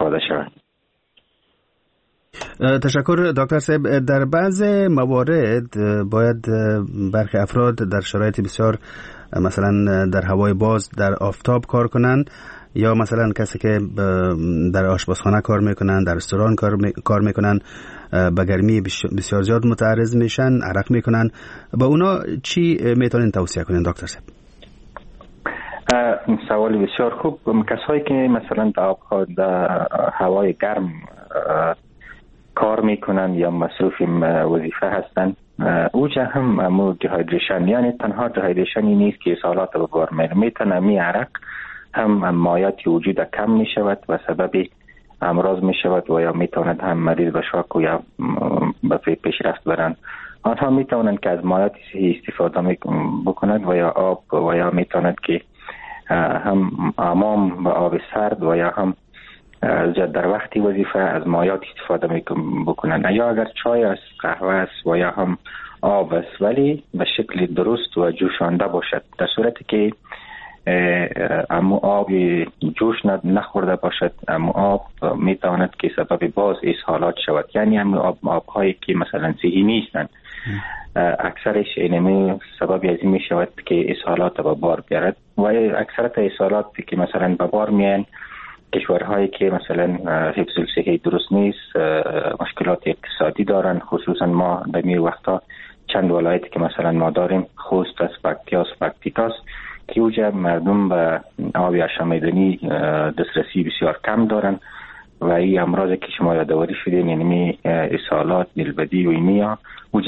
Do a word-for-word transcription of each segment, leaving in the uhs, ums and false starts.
استفاده شود. تشکر دکتر صاحب. در بعض موارد باید برخی افراد در شرایط بسیار مثلا در هوای باز در آفتاب کار کنند، یا مثلا کسی که در آشپزخانه کار میکنن، در رستوران کار میکنن، به گرمی بسیار زیاد متعرض میشن، عرق میکنن. با اونا چی میتونین توصیه کنین دکتر صاحب؟ سوال بسیار خوب. کسایی که مثلا در هوای گرم کار میکنن یا مصروف وظیفه هستن، اوجا هم امو دیهایدریشن، یعنی تنها دیهایدریشنی نیست که اسهالات به بار میره، میتونه می عرق هم مایعات وجود کم می شود و سبب امراض می شود و یا میتواند هم مریض به شاک و یا به پیشرفت برن. آنها میتوانند که از مایعات صحی استفاده بکنند و یا آب و یا میتواند که هم حمام با آب سرد و یا هم در وقتی وظیفه از مایعات استفاده بکنند، یا اگر چای است، قهوه است و یا هم آب است، ولی به شکل درست و جوشانده باشد. در صورتی که امو آب جوش نخورده باشد، امو آب میتواند که سبب باز اسهالات شود، یعنی امو آب آبهایی که مثلا صحی نیستند اکثرش اینمی سبب از این می شود که اسهالات به بار بیارد و اکثرت اسهالات که مثلا به بار میان کشورهایی که مثلا حفظ الصحه درست نیست، مشکلات اقتصادی دارن. خصوصا ما در می وقتا چند ولایتی که مثلا ما داریم، خوست است، پکتیاس، پکتیکاس، که اوجا مردم به آب آشامیدنی دسترسی بسیار کم دارن و این امراض که شما یادآوری شدین، یعنی اسهالات، دلبدی و اینیا اوجا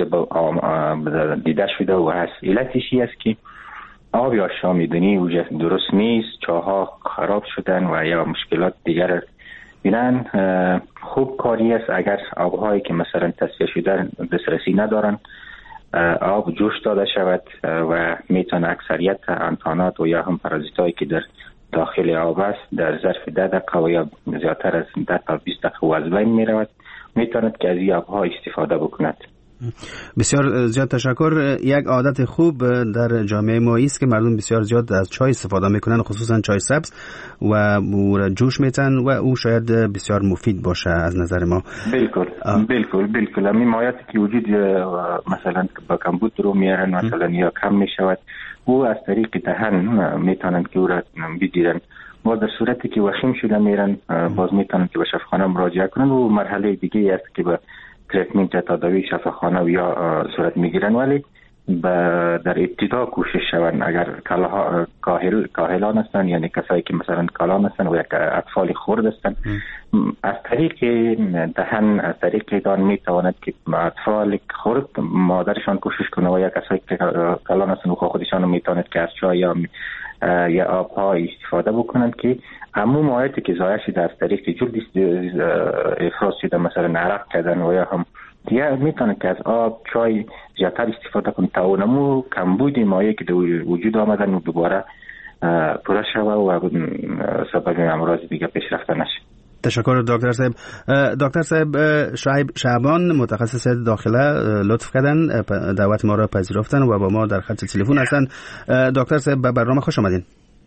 دیده شده و هست. علتش است که آب آشامیدنی اوجا درست نیست، چاها خراب شدن و یا مشکلات دیگر بینن. خوب کاری است اگر آبهایی که مثلا تصفیه شده دسترسی ندارن، آب جوش داده شود و میتونه اکثریت انتانات و یا هم پارازیتایی که در داخل آب است در ظرف ده دقیقه و یا زیادتر از ده تا بیست دقیقه از بین میرود، میتواند که از این آبها استفاده بکند. بسیار زیاد تشکر. یک عادت خوب در جامعه ما است که مردم بسیار زیاد از چای استفاده میکنن، خصوصا چای سبز، و او جوش میتن و او شاید بسیار مفید باشه از نظر ما. بالکل بالکل بالکل. همین مایعاتی که وجود مثلا با کمبود رو میارن مثلا یا کم میشود، او از طریق دهن میتونن که او را بگیرن و در صورتی که وخیم شده میرن باز میتونن که به شفاخانه مراجعه کنن و مرحله دیگه است که به تریتمنت تداوی شفاخانه یا صورت میگیرن، ولی در ابتدا کوشش شوند اگر کاهل کاهلان هستن، یعنی کسایی که مثلا کالان هستن و یک اطفال خرد هستن، از طریق دهن از طریق دهان میتواند که اطفال خرد مادرشان کوشش کنه و یا کسایی که کالان هستن و خودشان میتواند که از چای یا یا آبها استفاده بکنند که همون مایعاتی که ضایع شده از طریق جلد افراز شده مثلا عرق کردن و یا هم دیگه میتونه که از آب چای زیادتر استفاده کنه تا اونمو کمبود مایعی که وجود آمدن و دوباره پوره شوه و سبب امراض دیگه پیشرفته نشه. تشکر دکتر صاحب. دکتر صاحب شعیب شعبان متخصص داخله لطف کردن، دعوت ما را پذیرفتن و با ما در خط تلفن هستن. دکتر صاحب به برنامه خوش آمدین.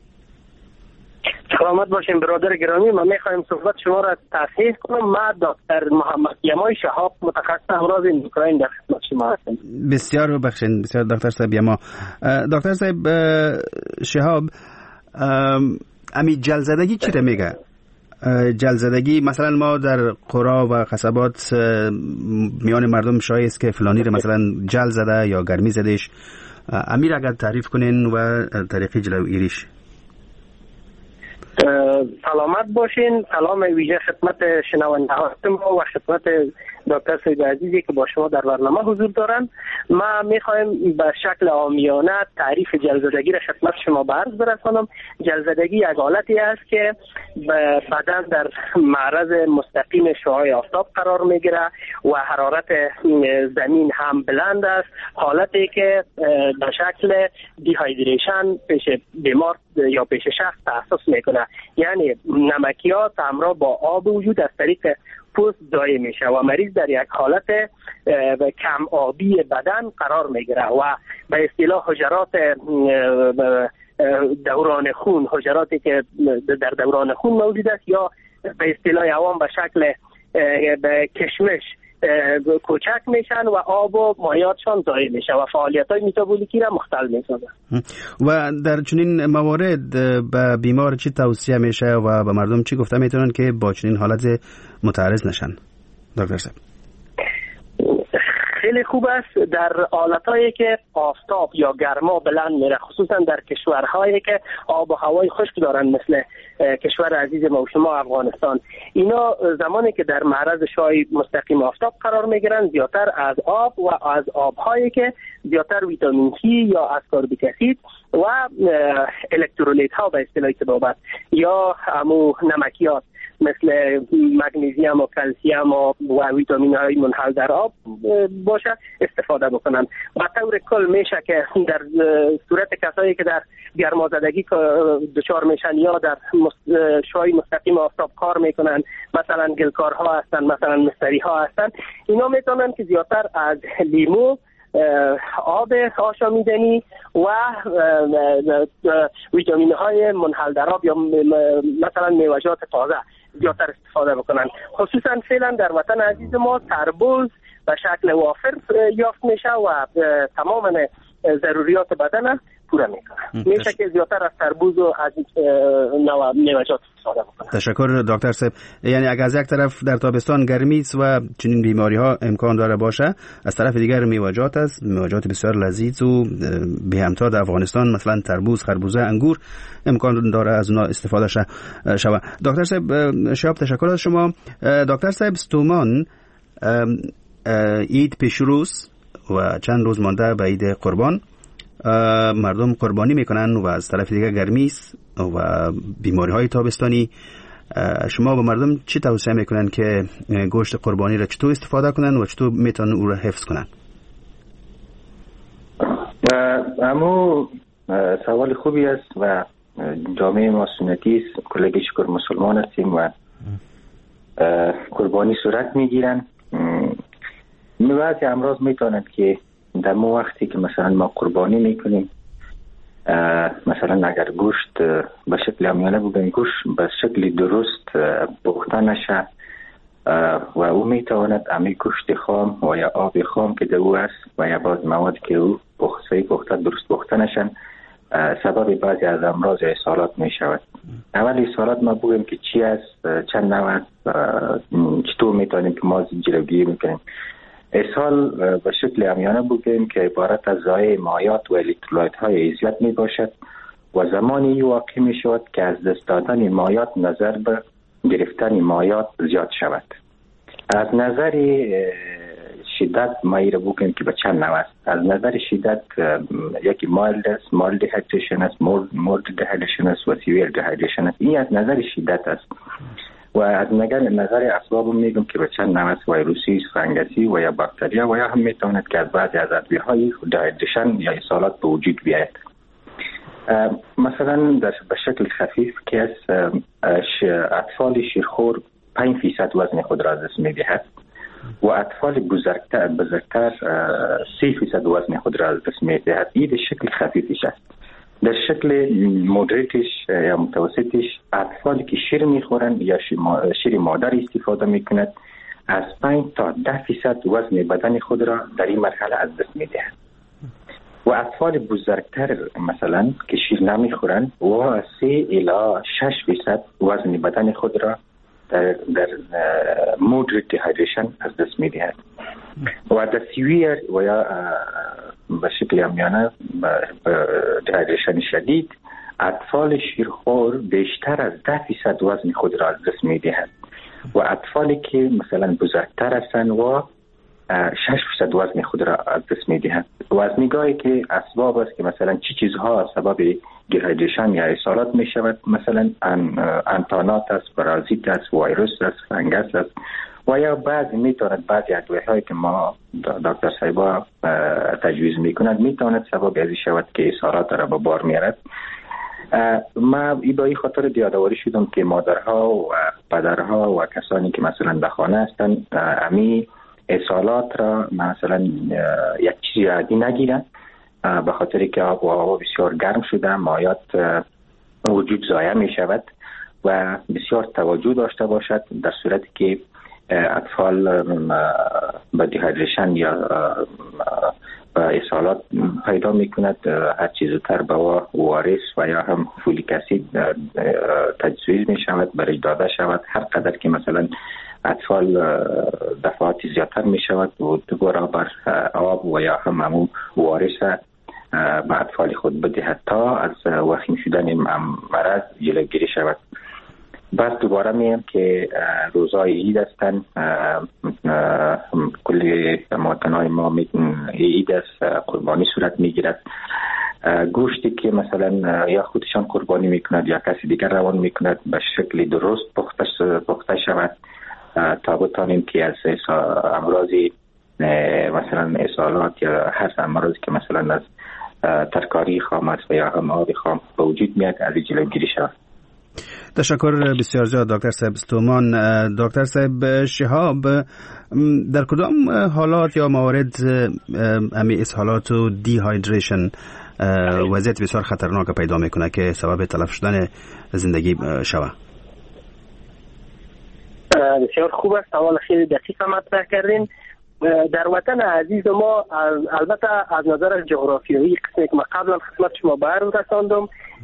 سلامت باشین برادر گرامی. من میخوایم صحبت شما را تصحیح کنم. من دکتر محمد یمای شهاب متخصص امراض اندوکراین در خدمت شما هستم. بسیار بخشین بسیار دکتر صاحب یما. دکتر صاحب شهاب، امی جلزدگی چی رو میگه؟ جلزدگی مثلا ما در قرا و قصبات میان مردم شایع است که فلانی رو مثلا جل زده یا گرمی زدهش. امیر اگر تعریف کنین و طریقی جلوگیریش. سلامت باشین. سلام ویژه خدمت شنونده هاستم و خدمت دکتر سید عزیزی که با شما در برنامه حضور دارن. ما میخوایم به شکل عامیانه تعریف جلزدگی را خدمت شما به عرض برسانم. جلزدگی یک حالتی است که بدن در معرض مستقیم شعاع آفتاب قرار میگیره و حرارت زمین هم بلند است، حالتی که به شکل دیهایدریشن پیش بیمار یا پیش شخص تحسس میکنه، یعنی نمکیات همراه با آب وجود از طریق پوست ضایع میشه و مریض در یک حالت کم آبی بدن قرار میگیره و به اصطلاح حجرات دوران خون، حجراتی که در دوران خون موجود است یا به اصطلاح عوام به شکل به کشمش کوچک میشن و آب و مایعاتشان ضایع میشه و فعالیت‌های متابولیکی را مختل میسازن. و در چنین موارد به بیمار چی توصیه میشه و به مردم چی گفته میتونن که با چنین حالت متعرض نشن دکتر صاحب؟ خیلی خوب است در حالتایی که آفتاب یا گرما بلند میره، خصوصا در کشورهایی که آب و هوای خشک دارن مثل کشور عزیز ما و شما افغانستان، اینا زمانی که در معرض شعاع مستقیم آفتاب قرار میگیرن زیادتر از آب و از آبهایی که زیادتر ویتامین سی یا اسکوربیک اسید و الکترولیت ها به اصطلاح طبابت یا امو نمکیات مثل مگنیزیم و کلسیم و, و ویتامین های منحل در آب باشه استفاده بکنن. و طور کل میشه که در صورت کسایی که در گرمازدگی دچار میشن یا در شعاع مستقیم آفتاب کار میکنن، مثلا گلکارها هستن، مثلا مستری ها هستن، اینا میتونن که زیادتر از لیمو، آب آشامیدنی و ویتامین های منحل در آب یا مثلا میوه‌جات تازه زیادتر استفاده بکنن. خصوصا فعلا در وطن عزیز ما تربوز به شکل وافر یافت میشه و تمام ضروریات بدن پورا میکنه. میشه که زیادتر از تربوز و از نوع میوه‌جات استفاده بکنن. تشکر دکتر صاحب. یعنی اگر از یک طرف در تابستان گرمی است و چنین بیماری ها امکان داره باشه، از طرف دیگر میوه‌جات است، میوه‌جات بسیار لذیذ و به همتا در افغانستان مثلا تربوز، خربوزه، انگور امکان داره از اونها استفاده شه شود. دکتر صاحب شاب تشکر از شما. دکتر صاحب ستومان، عید پیش روز و چند روز مانده به عید قربان، مردم قربانی میکنن و از طرف دیگه گرمی است و بیماری های تابستانی. شما به مردم چی توصیه میکنن که گوشت قربانی را چطور استفاده کنن و چطور میتونن او را حفظ کنن؟ اما سوال خوبی است و جامعه ما سنتی است، کلگی شکر مسلمان هستیم و قربانی صورت میگیرن. بعضی امراض میتونند که در ما وقتی که مثلا ما قربانی میکنیم، مثلا اگر گوشت به شکل عامیانه بگیم گوشت به شکل درست پخته نشه و او میتواند امی گوشت خام و یا آب خام که در او است و یا باز مواد که او پخته پخته درست پخته نشن سبب بعضی از امراض یا اسهالات میشود. اول اسهالات ما بگیم که چی است، چند نوع است، چطور میتونیم که ما جلوگیری میکنیم. اسهال به شکل عامیانه بگیم که عبارت از ضایع مایعات و الکترولیت های زیاد می باشد و زمانی واقع می شود که از دست دادن مایعات نظر به گرفتن مایعات زیاد شود. از نظر شدت مایع را بگیم که به چند نوع است. از نظر شدت یکی مایلد است، مایلد دیهایدریشن است، مولد دیهایدریشن است و سیویر دیهایدریشن است. این از نظر شدت است. و از نظر نظر اسباب میگم که به چند نوع است، ویروسی، فنگسی و یا باکتریا و یا هم میتواند که از بعضی از ادویه‌های دیهایدریشن یا اسهالات به وجود بیاید. مثلا در به شکل خفیف که از اطفال شیرخور پنج فیصد وزن خود را از دست میدهد و اطفال بزرگتر بزرگتر سی فیصد وزن خود را از دست میدهد. این شکل خفیفش است. در شکل مودریتش یا متوسطش اطفالی که شیر میخورن یا شیر مادر استفاده میکنند از پنج تا ده فیصد وزن بدن خود را در این مرحله از دست میدهند و اطفال بزرگتر مثلا که شیر نمیخورن و سه الی شش فیصد وزن بدن خود را در در مودریت دیهایدریشن از دست میدهند و در سیویر و یا به شکل عامیانه دیهایدریشن شدید اطفال شیرخور بیشتر از ده فیصد وزن خود را از دست میدهند و اطفالی که مثلا بزرگتر هستند و شش فیصد وزن خود را از دست میدهند و از نگاهی که اسباب است که مثلا چی چیزها سبب دیهایدریشن یا اسهالات می شود، مثلا انتانات است، پارازیت است، ویروس است، فنگس است و یا بعضی میتواند بعضی ادویه هایی که ما دکتر صاحبا تجویز میکنند میتواند سبب ازی شود که اسهالات را به بار میارد. ما ای با این خاطر یادآوری شدم که مادرها و پدرها و کسانی که مثلا به خانه هستند امی اسهالات را مثلا یک چیزی عادی نگیرن به خاطر که آب و هوا بسیار گرم شده، مایعات وجود ضایع می شود و بسیار توجه داشته باشد. در صورتی که اطفال با دیهایدریشن یا با اسهالات پیدا میکند، هر چیز زودتر به وارث و یا هم فولیک اسید تجویز می شود، برای داده شود. هر قدر که مثلا اطفال دفعات زیادتر می شود و دو برابر آب و یا هم همون وارث به اطفال خود بدهد تا از وخیم شدن مرض جلوگیری شود. بس دوباره میم که روزای عید هستن، کل مواطنای ما عید است، قربانی صورت میگیرد. گوشتی که مثلا یا خودشان قربانی میکند یا کسی دیگر روان میکند به شکل درست پخته پخته شود تا بتانیم که از امراضی مثلا اسهالات یا هر امراضی که مثلا از ترکاری خام است و یا هم آب خام به وجود میاد از جلوگیری شود. تشکر بسیار زیاد دکتر صاحب استومان. دکتر صاحب شهاب، در کدام حالات یا موارد امی اسهالات و دیهایدریشن وضعیت بسیار خطرناک پیدا میکنه که سبب تلف شدن زندگی شود؟ بسیار خوب است، سوال خیلی دقیق مطرح کردین. در وطن عزیز ما البته از نظر جغرافیایی قسمی که ما قبلا خدمت شما بیان رساندم،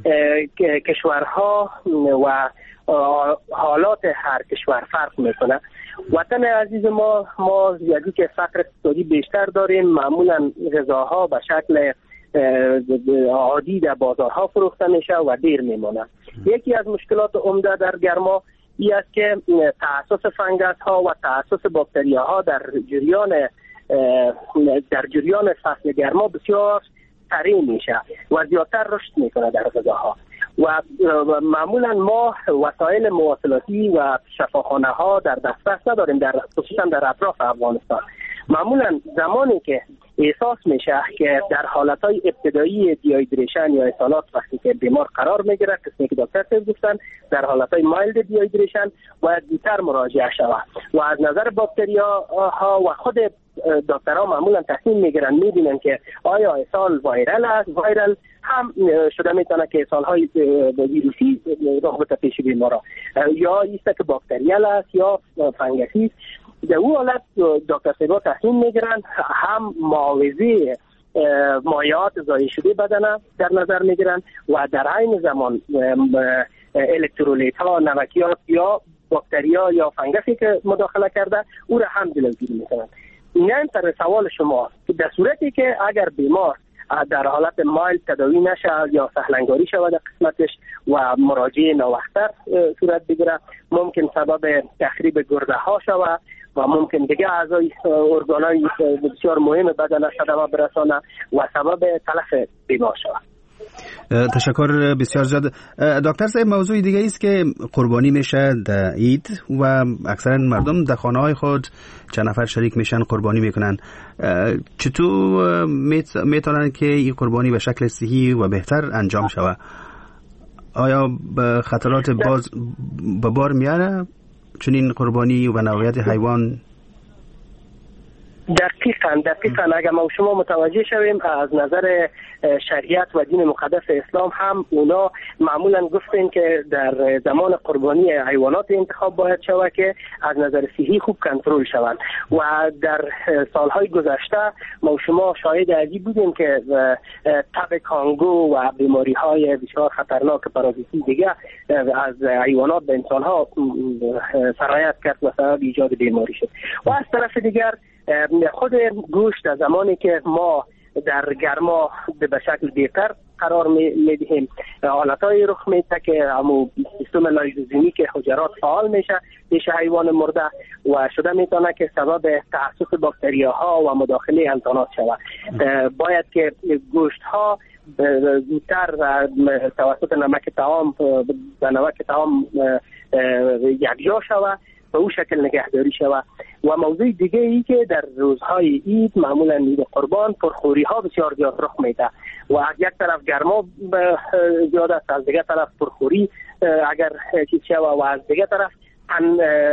کشورها و حالات هر کشور فرق میکنه. وطن عزیز ما ما زیادی که فقر اقتصادی بیشتر داریم، معمولا غذاها به شکل عادی در بازارها فروخته میشه و دیر میمونه. یکی از مشکلات عمده در گرما این است که تأسس فنگس ها و تأسس باکتریا ها در جریان در جریان فصل گرما بسیار سریع میشه و زیادتر رشد میکنه در غذاها و معمولا ما وسایل مواصلاتی و شفاخانه ها در دسترس نداریم، در خصوصا در اطراف افغانستان. معمولا زمانی که احساس میشه که در حالتهای ابتدایی دیهایدریشن یا اسهالات وقتی که بیمار قرار میگیره، قسمی که دکتر صاحب گفتن در حالتهای مایلد دیهایدریشن باید زودتر مراجعه شود و از نظر باکتریا ها و خود دکترها معمولا تصمیم میگیرن، میبینن که آیا اسهال وایرال است. وایرال هم شده میتونه که اسهال های ویروسی راه به پیش بیمارا یا ایست که باکتریال است یا فنگسی. در اون حالت دکتر صاحب تصمیم میگیرن هم معاوضه مایعات ضایع شده بدن در نظر میگیرن و در عین زمان الکترولیت ها، نمکیات یا باکتریا یا فنگسی که مداخله کرده او را هم جلوگیری میکنن. این سر سوال شما که در صورتی که اگر بیمار در حالت مایل تداوی نشه یا سهلنگاری شود در قسمتش و مراجعه ناوقتر صورت بگیره، ممکن سبب تخریب گرده ها شود و ممکن دیگه اعضای ارگانای بسیار مهم بدن صدمه برسانه و سبب تلف بیمار شود. تشکر بسیار زیاد دکتر صاحب. موضوع دیگه است که قربانی میشه در عید و اکثرا مردم در خانه های خود چند نفر شریک میشن قربانی میکنن. چطور میتونن که این قربانی به شکل صحیح و بهتر انجام شود؟ آیا به خطرات باز به بار میاره چون این قربانی و نوعیت حیوان؟ دقیقاً دقیقاً اگر ما شما متوجه شویم از نظر شریعت و دین مقدس اسلام هم اونا معمولاً گفتن که در زمان قربانی حیوانات انتخاب باید شود که از نظر صحی خوب کنترل شوند و در سالهای گذشته ما شما شاهد ازی بودیم که تب کانگو و بیماری های بسیار خطرناک پارازیتی دیگه از حیوانات به انسانها سرایت کرد و سبب ایجاد بیماری شد. و از طرف دیگر خود گوشت از زمانی که ما در گرما به شکل بهتر قرار میدهیم، حالتهای رخ میده که همون سیستم لایزوزیمی که حجرات فعال میشه میشه حیوان مرده و شده میتونه که سبب تحسس باکتریاها و مداخله انسانات شود. باید که گوشت ها زودتر توسط نمک طعام به نمک طعام یکجا شود به او شکل نگهداری شود. و موضوع دیگه ای که در روزهای عید معمولا عید قربان پرخوری ها بسیار زیاد رخ میده و از یک طرف گرما زیاد است، از دیگه طرف پرخوری اگر چیز شود و از دیگه طرف تن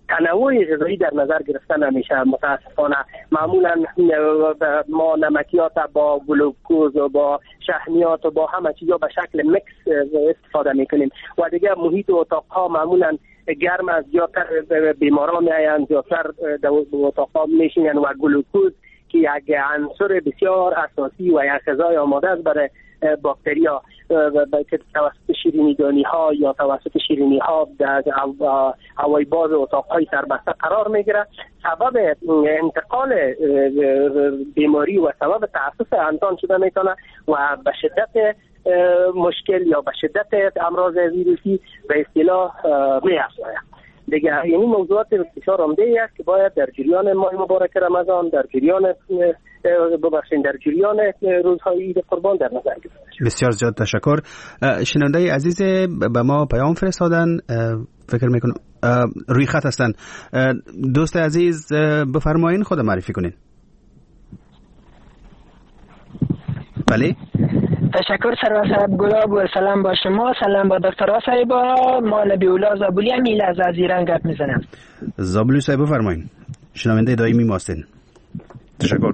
تنوع غذایی در نظر گرفته نمیشه. متاسفانه معمولا ما نمکیات با گلوکوز و با شحمیات و با همه چیزا به شکل مکس استفاده میکنیم و دیگه محیط اتاقها معمولا گرم از زیادتر بیماران میاین، زیادتر در اتاقها میشینن و گلوکوز که یک عنصر بسیار اساسی و یک غذای آماده است برای باکتریا که توسط شیرینی دانی ها یا توسط شیرینی ها در هوای باز اتاق های سربسته قرار میگیره، سبب انتقال بیماری و سبب تاسف انسان شده میتونه و به شدت مشکل یا به شدت امراض ویروسی به اصطلاح میافزاید. دیگه یعنی موضوعات بسیار عمده است که باید در جریان ماه مبارک رمضان، در جریان ببخشید در جریان روزهای عید قربان در نظر گرفته. بسیار زیاد تشکر. شنونده عزیز به ما پیام فرستادن، فکر میکنم روی خط هستن. دوست عزیز بفرمایین، خود معرفی کنین. بله، تشکر سرور صاحب گلاب و سلام با شما، سلام با دکتر صاحبا. ما نبیولا زابولی هم میل از ایران گپ میزنم. زابولی صاحب بفرمایین، شنونده دائمی ما هستین. تشکر.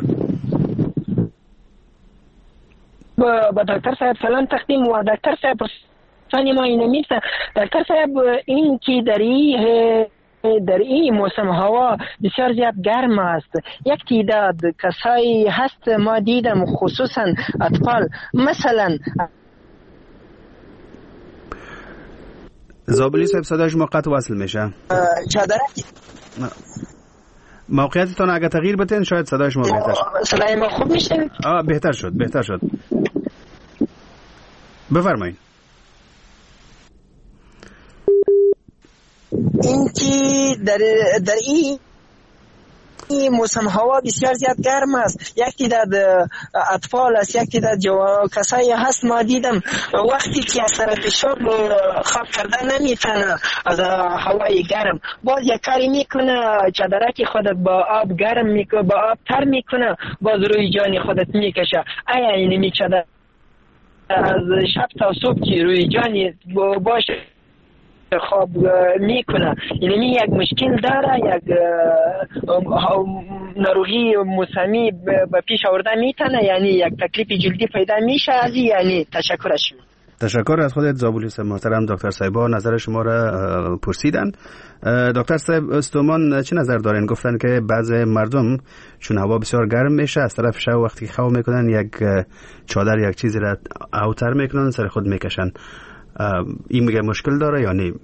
با, با دکتر صاحب سلام تقدیم و دکتر صاحب ثانی ما اینه میرسه. دکتر صاحب این که در این در این موسم هوا بسیار زیاد گرم است، یک تعداد کسایی هست ما دیدم خصوصا اطفال مثلا. زابلی صاحب صداش موقت وصل میشه. چادرک موقعیتتون اگه تغییر بتین شاید صداش ما بهتر شد. صدای ما خوب میشه؟ آه بهتر شد بهتر شد بفرمایید. این که در در این این موسم هوا بسیار زیاد گرم است، یک تعداد اطفال است، یک تعداد جوان کسایی هست ما دیدم وقتی که از طرف شغل خواب کردن نمیتونه از هوای گرم، باز یک کاری میکنه چادرک خودت با آب گرم میکنه، با آب تر میکنه، باز روی جان خودت میکشه. آیا این میچاده از شب تا صبح که روی جانی باشه خواب میکنه، یعنی یک مشکل داره، یک نروغی موسمی به پیش آورده میتونه، یعنی یک تکلیف جلدی پیدا میشه از یعنی. تشکرش. تشکر از خودت زابولی صاحب محترم. دکتر صاحبا نظر شما را پرسیدن. دکتر صاحب استومان چه نظر دارین؟ گفتن که بعض مردم چون هوا بسیار گرم میشه از طرف شب وقتی خواب میکنن یک چادر یک چیزی را اوتر میکنن سر خود میکشن، این میگه مشکل داره یا نه؟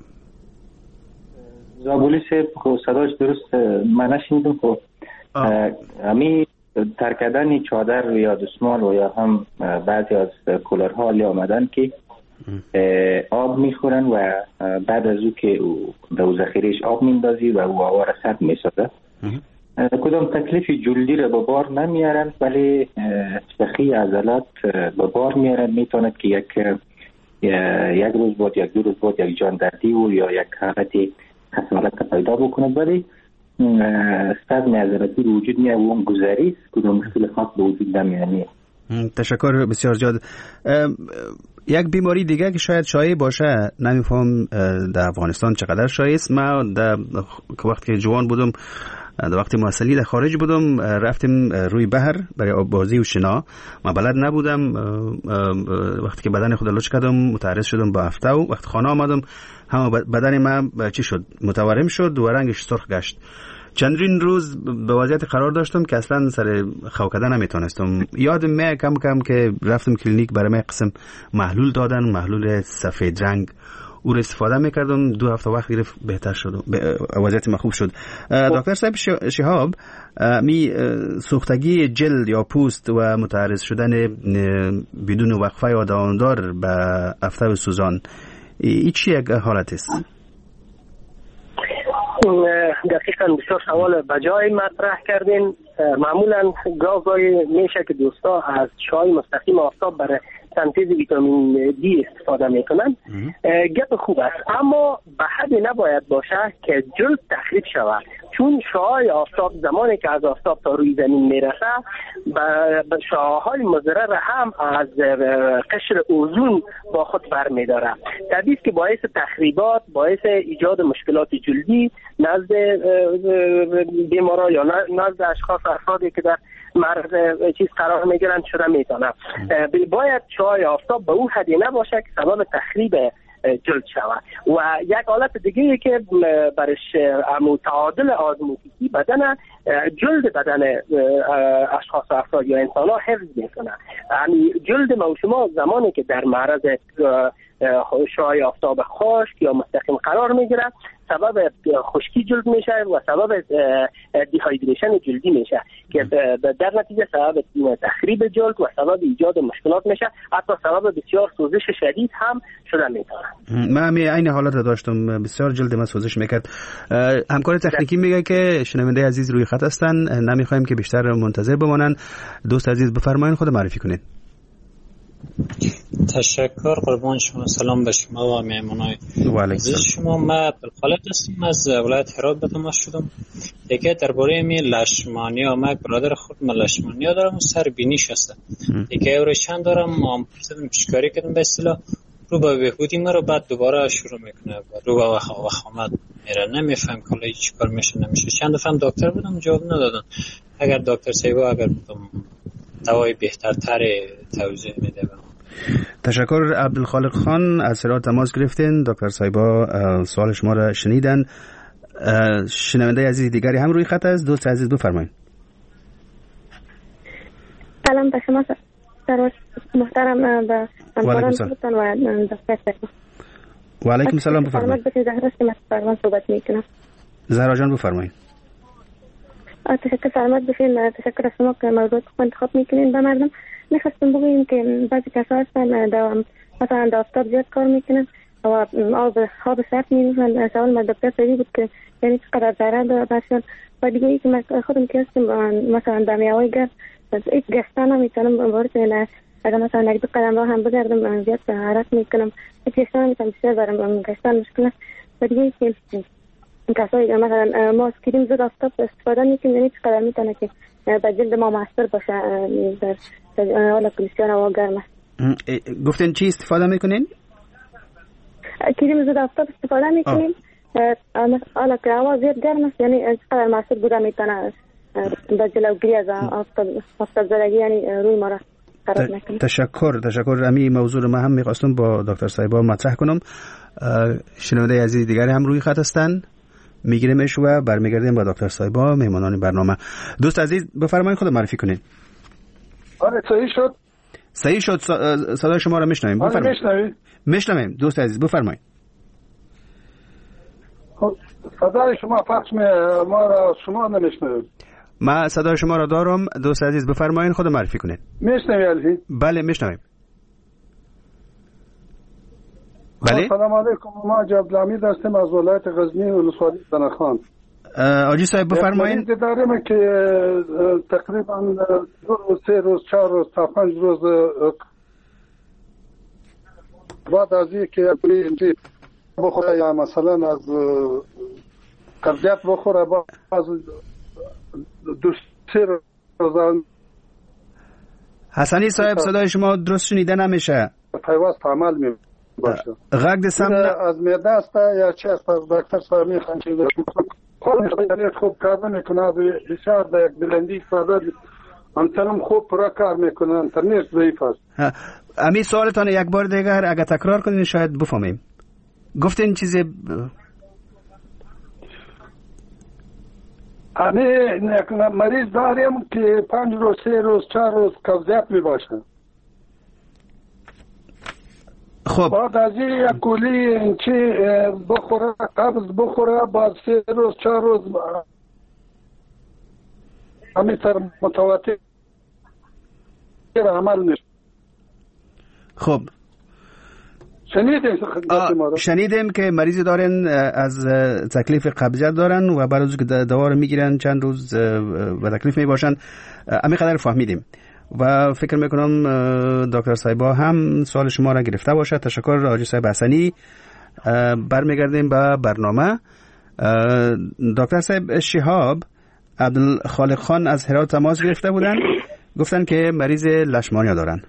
زابولی صاحب خب صداش درست من نشنیدم. خب امی ترکدن چادر یا دستمال و یا هم بعضی از کولرها علی آمدن که آب میخورن و بعد از او که در ذخیرهش آب میندازی و او هوا را سرد میسازه، کدام تکلیف جلدی را به بار نمیارن ولی سخی عضلات به بار میارن. میتواند که یک یک روز بعد یک دو روز بعد یک جان دردی و یا یک حالتی خسارت پیدا بکنه، ولی استازم عضلاتی رو وجود میاد و اون گذری کدام مشکل خاص به وجود نمیاد. تشکر بسیار زیاد. یک بیماری دیگه که شاید شایع باشه، نمیفهم در افغانستان چقدر شایع است. ما در وقتی جوان بودم، در وقتی محصلی در خارج بودم، رفتیم روی بحر برای آب بازی و شنا. ما بلد نبودم، وقتی که بدن خود لچ کردم متعرض شدم با هفته و وقت خانه آمدم همه بدن من چی شد؟ متورم شد و رنگش سرخ گشت. چندین روز به وضعیت قرار داشتم که اصلا سر خو کردن نمیتونستم. یادم میاد کم کم که رفتم کلینیک برای من قسم محلول دادن، محلول سفید رنگ، او را استفاده میکردم. دو هفته وقت گرفت بهتر شد، وضعیت من خوب شد. دکتر صاحب شهاب، می سوختگی جلد یا پوست و متعرض شدن بدون وقفه یا دوامدار به آفتاب سوزان، این چی یک حالت است؟ دقیقاً بسیار سوال بجای مطرح کردین. معمولاً گاهی میشه که دوستا از چای مستقیم آفتاب برای سنتز ویتامین دی استفاده میکنن. گپ خوب است، اما به حد نباید باشه که جلد تخریب شود، چون شعاع آفتاب زمانی که از آفتاب تا روی زمین میرسه به شعاعهای مضر هم از قشر اوزون با خود برمیداره. طبیعی است که باعث تخریبات، باعث ایجاد مشکلات جلدی نزد بیمارا یا نزد اشخاص افرادی که در معرض چیز قرار میگیرند شده میتونه. باید شعاع آفتاب به اون حدی نباشه که سبب تخریب جلد شود. و یک حالت دیگه که برش تعادل آزموتیکی بدن جلد بدن اشخاص افراد یا انسان ها حفظ میکنه. یعنی جلد ما و شما زمانی که در معرض شعاع آفتاب خشک یا مستقیم قرار میگیره سبب خشکی جلد میشه و سبب دیهایدریشن جلدی میشه که در نتیجه سبب تخریب جلد و سبب ایجاد مشکلات میشه، حتی سبب بسیار سوزش شدید هم شده میتونه. من همین این حالت رو داشتم، بسیار جلد من سوزش میکرد. همکار تکنیکی میگه که شنونده عزیز روی خط هستن، نمیخوایم که بیشتر منتظر بمانن. دوست عزیز بفرمایید، خود معرفی کنید. تشکر، قربان شما. سلام به شما و مهمانای عزیز شما. من عبدالخالق هستم، از ولایت هرات به تماس شدم. یکی درباره می لشمانیا، من برادر خود من لشمانیا دارم و سر بینیش هستم. یکی اورشن دارم، ما پرسیدم پیشکاری کردم به اصطلاح رو به بهبودی مرا، بعد دوباره شروع میکنه رو به وخامت میره. نمیفهم کلا چیکار میشه نمیشه. چند دفعه دکتر بودم جواب ندادن. اگر دکتر سیبا اگر بودم دوای بهترتر توضیح میده. تشکر عبدالخالق خان، از هرات تماس گرفتین. دکتر سایبا سوال شما را شنیدن. شنونده عزیز دیگری هم روی خط است. دوست عزیز بفرمایید. سلام به شما سرور محترم، به همکاران خودتان و دکتر سایبا. و علیکم السلام، بفرمایید. زهرا هستم، از پروان صحبت میکنم. زهرا جان بفرمایید. تشکر، سلامت باشین. تشکر از شما که موضوع خوب انتخاب میکنین به مردم. میخواستم بگویم که بعضی کسا هستن در مثلا در آفتاب زیاد کار میکنن و آب آب سرد میریزن. سوال من دکتر سری بود که یعنی چقدر ضرر داره برشون. و دیگه ای که من خودم که هستم مثلا در میوه گرد هیچ گشتن نمیتونم وارد نه، اگر مثلا یک دو قدم راه هم بگردم زیاد حرکت میکنم، هیچ گشتن نمیتونم، بسیار دارم گشتن مشکل است. و دیگه ای که کسایی مثلا ما از کریم زود آفتاب استفاده میکنیم، یعنی چقدر میتونه که به جلد ما موثر باشه در حالا که بسیار هوا گرم است. گفتین چی استفاده میکنین؟ کریم ضد آفتاب استفاده میکنیم. حالا که هوا زیاد گرم است یعنی چقدر موثر بوده میتونه به جلوگیری از آفتاب آفتاب زدگی یعنی روی ما را قرار نکنه. تشکر تشکر. امی موضوع ما هم میخواستم با دکتر سایبا مطرح کنم. شنونده عزیز دیگری هم روی خط هستن، میگیریمش و برمیگردیم با دکتر سایبا مهمانان برنامه. دوست عزیز بفرمایید، خود معرفی کنید. آره صحیح شد. صحیح شد. صدای شما را میشنویم. بفرمایید. میشنوید؟ میشنویم دوست عزیز، بفرمایید. صدای شما پخش می ما را شما نمیشنوید. ما صدای شما را دارم. دوست عزیز بفرمایید، خود معرفی کنید. میشنوید؟ بله میشنویم. بله. سلام علیکم. ما جعبد الحمید هستم از ولایت غزنی ولسوالی زنخان. آجی صاحب بفرمایید. داریم که تقریبا دو روز سه روز چهار روز تا پنج روز بعد از اینکه اینجی بخوره یا مثلا از قبضیت بخوره باز دو سه روز. حسنی صاحب صدای شما درست شنیده نمیشه. پیوست عمل می باشه. غږ د سم از معده است یا چه است؟ دکتر صاحب میخوان که خوب کار میکنه، از اشار در یک بلندی فضا انترم خوب پرا کار میکنه، انترنت ضعیف است. امی سوالتان یک بار دیگر اگر تکرار کنین شاید بفهمیم. گفتین چیزی امی مریض داریم که پنج روز سه روز چهار روز قبضیت می باشه. خب بعد از این یک کولی چی بخوره قبض بخوره بعد سه روز چهار روز همینطور متواتر عمل نشد. خب شنیدیم خدمت ما رو؟ شنیدیم که مریض دارن از تکلیف قبضیت دارن و بعد از که دوا رو میگیرن چند روز و تکلیف میباشن. همین قدر فهمیدیم و فکر میکنم دکتر سایبا هم سوال شما را گرفته باشه. تشکر آقای صاحب حسنی. برمیگردیم به برنامه. دکتر صاحب شهاب عبدالخالق خان از هرات تماس گرفته بودن، گفتن که مریض لشمانیا دارن.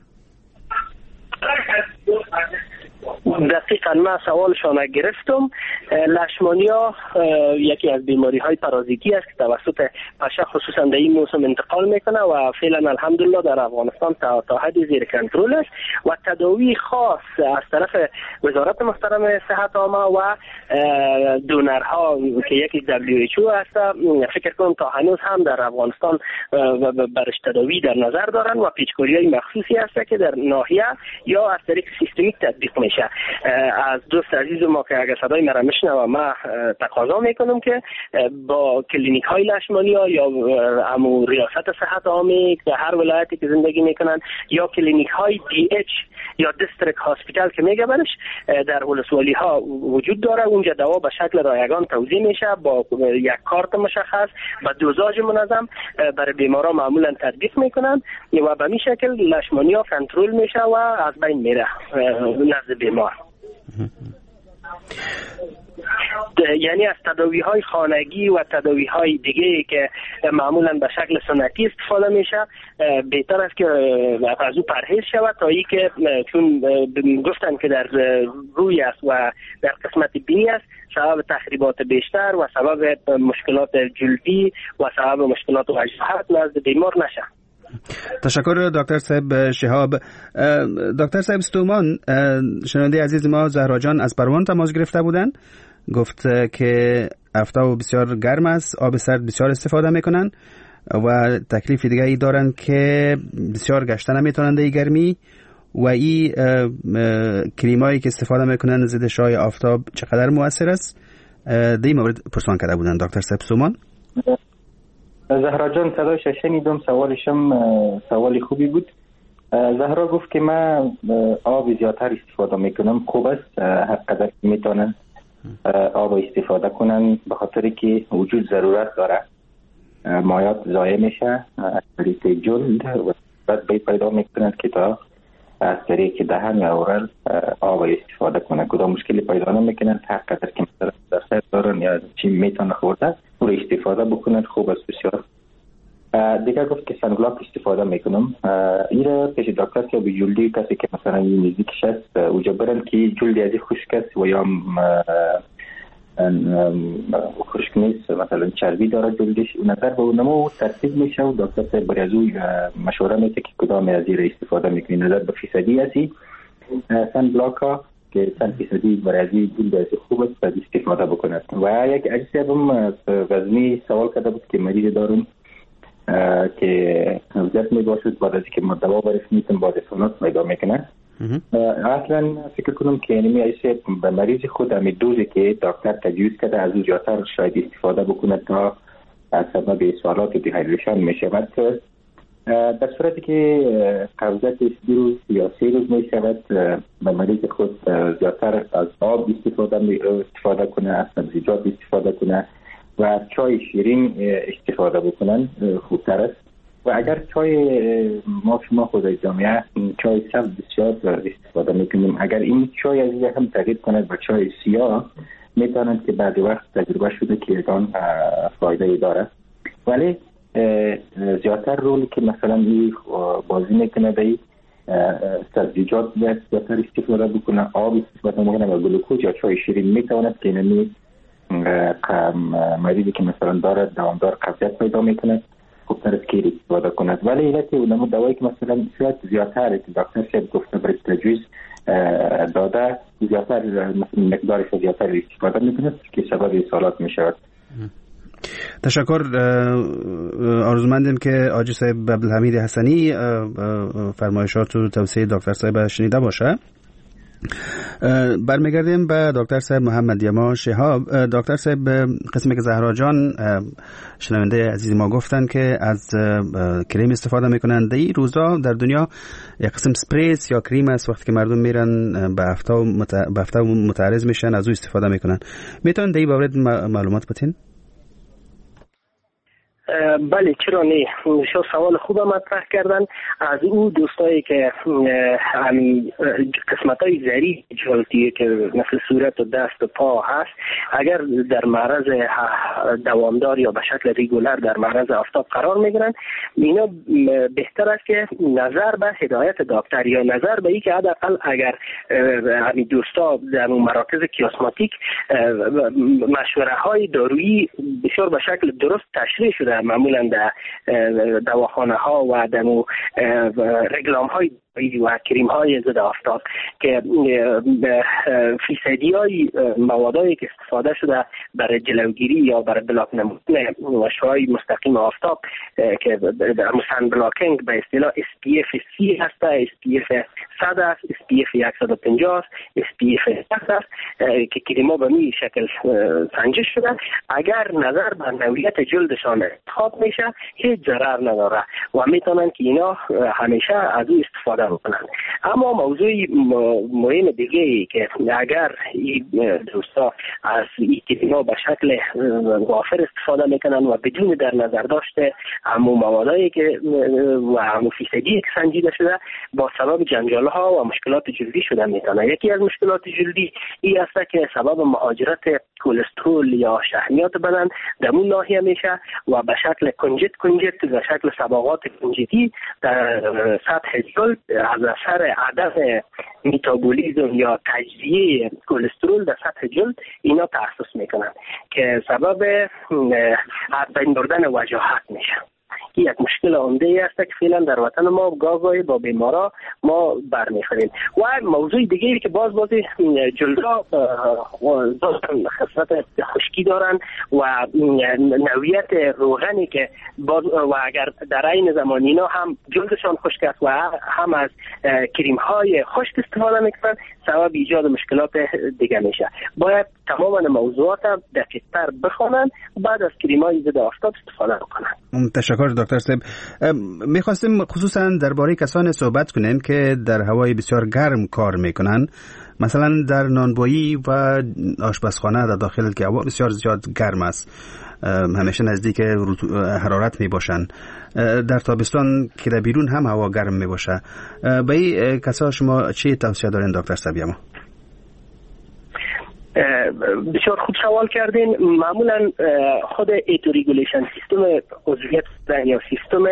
دقیقا من سوالشان گرفتم. لشمانیا یکی از بیماری های پارازیتی است که توسط پشه خصوصا در این موسم انتقال میکنه و فعلا الحمدلله در افغانستان تا, تا حد زیر کنترل است و تداوی خاص از طرف وزارت محترم صحت عامه و دونرها که یکی دبلیو اچ او است، فکر کنم تا هنوز هم در افغانستان برش تداوی در نظر دارن و پیچکاری های مخصوصی است که در ناحیه یا از طریق سیستمیک تطبیق میشه. از دوست عزیز ما که اگر صدای مرا میشنوه ما تقاضا میکنم که با کلینیک های لشمانیا یا امو ریاست صحت عامه در هر ولایتی که زندگی میکنن یا کلینیک های دی اچ یا دیستریکت هاسپیتال که میگه برش در ولسوالی ها وجود داره، اونجا دوا به شکل رایگان توزیع میشه با یک کارت مشخص و دوزاج منظم برای بیمارا معمولا تطبیق میکنن و به این شکل لشمانیا کنترل میشه و از بین میره نزد بیمار. یعنی از تداوی های خانگی و تداوی های دیگه که معمولا به شکل سنتی استفاده میشه بهتر است که از او پرهیز شود تا ای که چون گفتن که در روی است و در قسمت بینی است سبب تخریبات بیشتر و سبب مشکلات جلدی و سبب مشکلات وجاهت نزد بیمار نشه. تشکر دکتر صاحب شهاب. دکتر صاحب استومان، شنونده عزیز ما زهرا جان از پروان تماس گرفته بودن، گفت که آفتاب بسیار گرم است، آب سرد بسیار استفاده میکنن و تکلیف دیگه ای دارن که بسیار گشتن نمیتونن در گرمی و این کریمایی که استفاده میکنن ضد شعاع آفتاب چقدر مؤثر است. در این مورد پرسان کرده بودن دکتر صاحب استومان. زهرا جان صدایش شنیدم، سوالشم سوالی خوبی بود. زهرا گفت که من آب زیادتر استفاده میکنم، خوب است هر قدر میتونن آب استفاده کنن به خاطر که وجود ضرورت داره، مایات ضایع میشه از طریق جلد و بعد بی پیدا میکنند که تا از طریق دهن یا اورال آب استفاده کنن، کدام مشکلی پیدا نمیکنند. هر قدر که مثلا درصد دارن یا چی میتونه خورده او رو استفاده بکنند، خوب است بسیار. دیگر گفت که سنگلاک استفاده میکنم. این را پیش دکتر که به جلدی کسی که مثلا این نزدیکش است اوجا برن که جلدی ازی خشک است و یا خشک نیست، مثلا چربی داره جلدش، نظر به اونمو ترتیب میشه و دکتر صاحب برای از او مشوره میده که کدام از این را استفاده میکنی. نظر به فیصدی هستی سنگلاک ها که چند فیصدی برای از این جلد ازی خوب است باید استفاده بکند. و یک عزیزی هم وزنی سوال کرده بود که مریض دارم که وضعیت می باشد بعد از که ما دوا برش میتون با دفنات میدا میکنه. اصلا فکر کنم که اینمی ایسه به مریض خود همی دوزی که دکتر تجویز کرده از او جاتر شاید استفاده بکنه تا از سبب سوالات دیهایدریشن میشود. در صورتی که قبضت دو روز یا سه روز میشود به مریض خود زیادتر از آب استفاده استفاده کنه، از سبزیجات استفاده کنه و چای شیرین استفاده بکنن خوبتر است. و اگر چای ما شما خود جامعه چای سبز بسیار استفاده میکنیم، اگر این چای از هم تغییر کند به چای سیاه میتونند که بعد وقت تجربه شده که یکان فایده داره. ولی زیادتر رولی که مثلا این بازی میکنه به سبزیجات زیادتر استفاده بکنه، آب استفاده بکنه و گلوکوز یا چای شیرین میتواند که اینمی مریضی که مثلا داره دوامدار قبضیت پیدا میکنه خوبتر است که استفاده کند. ولی علت اونمو دوایی که مثلا شاید زیادتر که دکتر شاید گفته برای تجویز داده زیادتر مقدارش زیادتر استفاده میکنه که سبب سوالات میشود. تشکر. آرزومندیم که آجی صاحب عبدالحمید حسنی فرمایشات و توصیه دکتر صاحب شنیده باشه. برمیگردیم به دکتر صاحب محمد یما شهاب. دکتر صاحب قسمی که زهرا جان شنونده عزیز ما گفتن که از کریم استفاده میکنن، در این روزا در دنیا یک قسم سپریس یا کریم است وقتی که مردم میرن به هفته به هفته متعرض میشن از او استفاده میکنن. میتونن در این باره معلومات بتین؟ بله چرا نه، شما سوال خوب مطرح کردن. از او دوستایی که همین قسمت‌های ظریف جلدی که مثل صورت و دست و پا هست، اگر در معرض دوامدار یا به شکل ریگولر در معرض آفتاب قرار میگیرن، اینا بهتر است که نظر به هدایت دکتر یا نظر به این که حداقل اگر همین دوستا در اون مراکز کیوسماتیک مشوره های دارویی بسیار به شکل درست تشریح شده، معمولا در دواخانه ها و در رکلام های و کریم های ضد آفتاب که فیصدی های موادایی که استفاده شده برای جلوگیری یا برای بلاک نمودن اشعاع مستقیم آفتاب که سن بلاکینگ به اصطلاح اس پی اف سی هست، اس پی اف صد است، اس پی اف صد و پنجاه است، اس پی اف صد است که کریما به می شکل سنجش شده. اگر نظر بر نوعیت جلدشان انتخاب میشه هیچ ضرر نداره و میتونن که اینا همیشه از او استفاده بکنن. اما موضوع مهم دیگه ای که اگر این دوستا از این کریما به شکل وافر استفاده میکنن و بدون در نظر داشته همون موادایی که و همون فیصدی که سنجیده شده، با سبب جنجال ها و مشکلات جلدی شده میتونه. یکی از مشکلات جلدی این است که سبب مهاجرت کلسترول یا شحمیات بدن در اون ناحیه میشه و به شکل کنجد کنجد به شکل صبغات کنجدی در سطح جلد از اثر عدم متابولیزم یا تجزیه کلسترول در سطح جلد اینا تأسس میکنن که سبب از بین بردن وجاهت میشه. این یک مشکل عمده است که فعلا در وطن ما گاهی با بیمارا ما برمیخوریم. و موضوع دیگری که باز باز جلدا خاصیت خشکی دارن و نوعیت روغنی که باز و اگر در این زمان اینا هم جلدشان خشک است و هم از کریم های خشک استفاده میکنن، سبب ایجاد مشکلات دیگه میشه. باید تمام موضوعات دقیق‌تر بخونن بعد از کریم های ضد آفتاب استفاده کنن. تشکر دکتر صاحب. میخواستیم خصوصا درباره کسانی صحبت کنیم که در هوای بسیار گرم کار میکنن، مثلا در نانوایی و آشپزخانه در داخل که هوا بسیار زیاد گرم است، همیشه نزدیک حرارت می باشن. در تابستان که در بیرون هم هوا گرم می باشه. به این کسا شما چی توصیه دارین دکتر صاحب؟ بسیار خوب سوال کردین. معمولا خود ایتو ریگولیشن سیستم عضویت بدن یا سیستم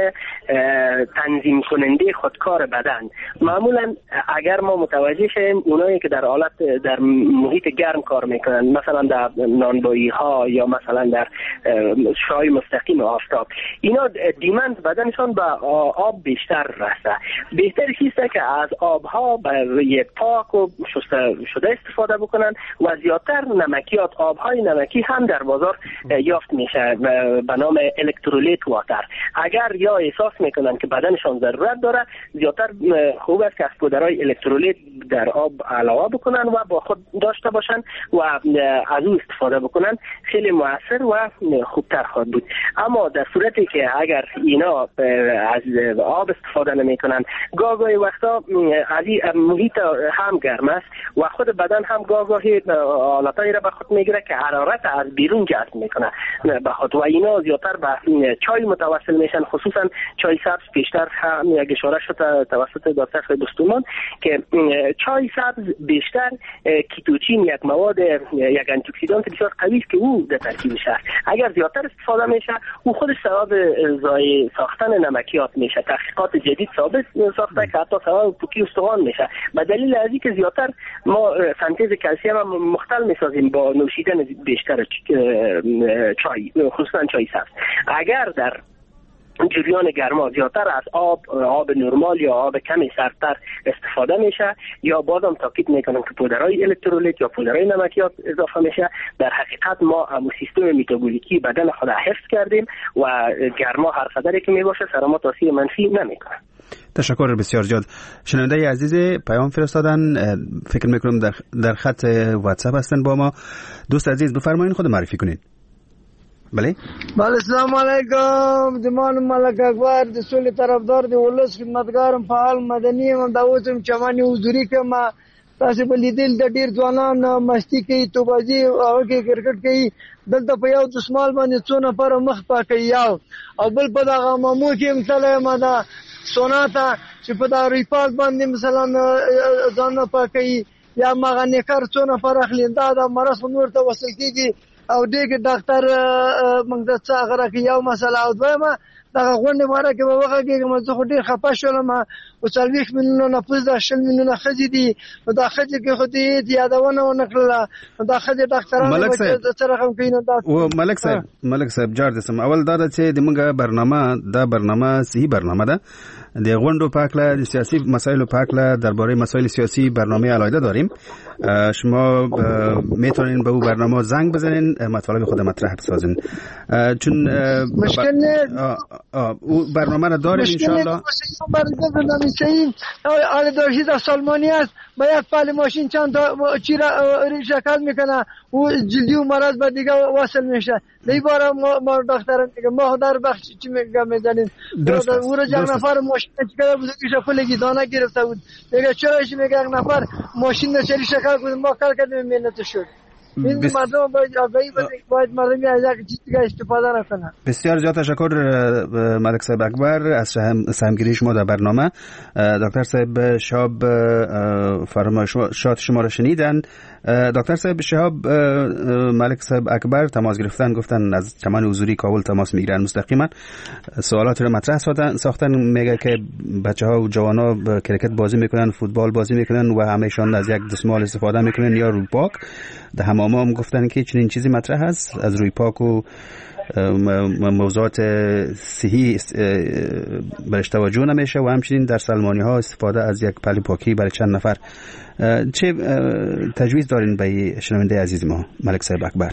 تنظیم کننده خودکار بدن، معمولا اگر ما متوجه شیم اونایی که در حالت در محیط گرم کار میکنن، مثلا در نانوایی ها یا مثلا در شعاع مستقیم آفتاب، اینا دیمند بدنشان به آب بیشتر رسه. بهتر است که از آبها برای پاک و شسته شده استفاده بکنن و زیادتر نمکیات، آبهای نمکی هم در بازار یافت میشه به نام الکترولیت واتر. اگر یا احساس میکنن که بدنشان ضرورت داره، زیادتر خوب است که از پودرهای الکترولیت در آب علاوه بکنن و با خود داشته باشن و از او استفاده بکنن، خیلی مؤثر و خوبتر خواهد بود. اما در صورتی که اگر اینا از آب استفاده نمیکنن، گاهی وقتا از محیط هم گرم است و خود بدن هم گاهی حالتایی را به خود میگیره که حرارت از بیرون جذب میکنه به خود و اینا زیادتر به چای متوسل میشن، خصوصا چای سبز. پیشتر هم یک اشاره شد توسط دکتر بستومان که چای سبز بیشتر کیتوچین، یک مواد یک آنتی اکسیدانت بسیار قوی است که او در ترکیبش هست، اگر زیادتر استفاده میشه او خودش سبب ضایع ساختن نمکیات میشه. تحقیقات جدید ثابت ساخته که حتی سبب پوکی استخوان میشه به دلیل از اینکه زیادتر ما سنتز کلسیم مختل میسازیم با نوشیدن بیشتر چای، خصوصا چای سبز. اگر در جریان گرما زیادتر از آب آب نرمال یا آب کمی سردتر استفاده میشه یا بازم تاکید میکنم که پودرهای الکترولیت یا پودرهای نمکیات اضافه میشه، در حقیقت ما هم سیستم متابولیکی بدن خود حفظ کردیم و گرما هر قدری که میباشه سر ما تاثیر منفی نمیکنه. تشکر بسیار زیاد. شنونده عزیز پیام فرستادن، فکر میکنم در در خط واتساپ هستن با ما. دوست عزیز بفرمایید خود معرفی کنید. بله بله السلام علیکم. زمان ملک اکبر د سولې طرفدار دی، ولس خدمتګارم، فعال مدني یم، دا اوس هم چمنې حضوري کوم. تاسو په لیدل د ډیر ځوانان مستی کوي توبازي او کې کرکټ کوي دلته په یو دسمال باندې څونه پر مخ پاکي یاو او بل په دغه مامو کې مثلا ماده سوناتا چې په دا ریپاک باندې مثلا ځان پاکي یا مغه نکر څونه پر اخلیندا د مرض نور ته وصل کیږي او دغه ډاکټر موږ د څه غره کې یو مسله او دویمه دا غونډه ماره کې وګه کې موږ خو ډیر خپه شولم او څلويخ منونه نه پوز د شل منونه خځې دي دا خځې کې خو دې یادونه ونکړه دا خځې ډاکټرانو چې سره هم کینې دا او ملک صاحب ملک صاحب جار دسم اول دا چې د موږ برنامه دا برنامه صحیح برنامه ده د غونډو پاکله د سیاسي مسایلو پاکله درباره مسائل سیاسی برنامه علایده داریم شما میتونین به اون برنامه زنگ بزنین مطالب خود مطرح بسازین چون مشکل او برنامه را داریم انشالله برنامه نمیشه آل داشتی در سالمانی است باید پل ماشین چند تا چی را شکل میکنه و جلدی و مرض به دیگه وصل میشه دی بارا ما دخترم میگه ما در بخش چی میگه میزنین او را جنگ نفر ماشین چکره بزرگیش پلگی دانه گرفته بود میگه چرایش میگه یک نفر ماشین نچری شکل کنید ما کل کردیم مینت شد این مردم باید آگاهی بدهید باید مردمی از یک چیز دیگه استفاده نکنن. بسیار زیاد تشکر ملک صاحب اکبر از سهمگیری شما در برنامه. دکتر صاحب شهاب فرمایشات شما را شنیدن. دکتر صاحب شهاب ملک صاحب اکبر تماس گرفتن گفتن از چمن حضوری کابل تماس میگیرن مستقیما سوالاتی رو مطرح ساختن میگه که بچه‌ها و جوانا کرکت بازی میکنن فوتبال بازی میکنن و همه‌شان از یک دستمال استفاده میکنن یا روی پاک. ده همه هم گفتن که چنین چیزی مطرح هست از روی پاک و موضوعات صحی برش توجه نمیشه و همچنین در سلمانی ها استفاده از یک پلی پاکی برای چند نفر. چه تجویز دارین به شنونده عزیز ما ملک صاحب اکبر؟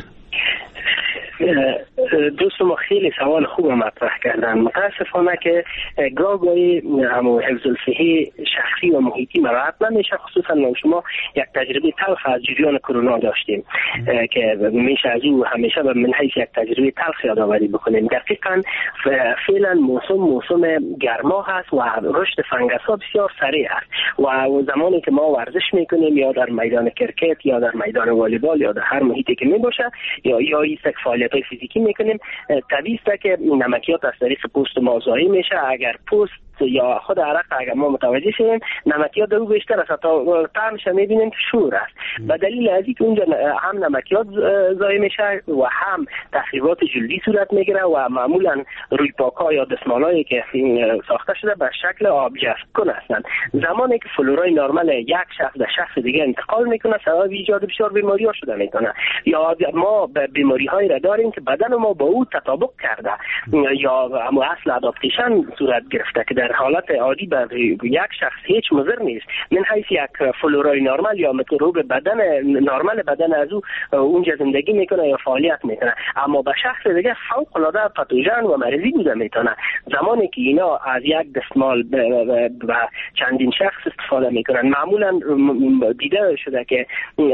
دوست ما خیلی سوال خوب مطرح کردن. متاسفانه که گاه گاهی همو حفظ الصحه شخصی و محیطی مراعات نمیشه، خصوصا ما شما یک تجربه تلخ از جریان کرونا داشتیم که میشه از او همیشه به من حیث یک تجربه تلخ یادآوری بکنیم. دقیقاً فعلا موسم موسم گرما هست و رشد فنگس ها بسیار سریع است و زمانی که ما ورزش میکنیم یا در میدان کرکت یا در میدان والیبال یا در هر محیطی که می باشه یا یا یک فعالیت فیزیکی میکنیم طبیعی است که نمکیات از طریق پوست ما ضایع میشه. اگر پوست یا خود عرق اگر ما متوجه شدیم نمکیات در او بیشتر است تا طعمش میبینیم که شور است. به دلیل از اینکه اونجا هم نمکیات ضایع میشه و هم تخریبات جلدی صورت میگیره و معمولا روی پاکا یا دستمالایی که ساخته شده به شکل آب جذب کن هستند. زمانی که فلورای نرمال یک شخص به شخص دیگه انتقال میکنه سبب ایجاد بسیار بیماری ها شده میکنه یا ما بیماری هایی را داریم که بدن ما با او تطابق کرده یا هم اصل اداپتیشن صورت گرفته که در حالت عادی به یک شخص هیچ مضر نیست. من حیث یک فلورای نرمال یا میکروب بدن نرمال بدن از او اونجا زندگی میکنه یا فعالیت میکنه، اما به شخص دیگه فوق العاده پاتوژن و مریضی بوده میتونه. زمانی که اینا از یک دستمال و چندین شخص استفاده میکنن معمولا دیده شده که